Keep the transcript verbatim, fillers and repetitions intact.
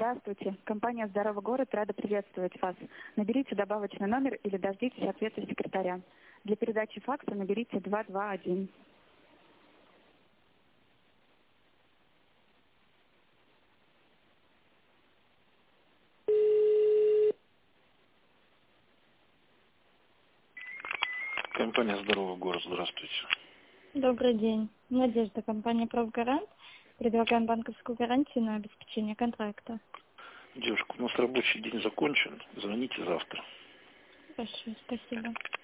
Здравствуйте. Компания «Здоровый город» рада приветствовать вас. Наберите добавочный номер или дождитесь ответа секретаря. Для передачи факса наберите два два один. Компания «Здоровый город», здравствуйте. Добрый день. Надежда, компания «Профгарант». Предлагаем банковскую гарантию на обеспечение контракта. Девушка, у нас рабочий день закончен. Звоните завтра. Хорошо, спасибо.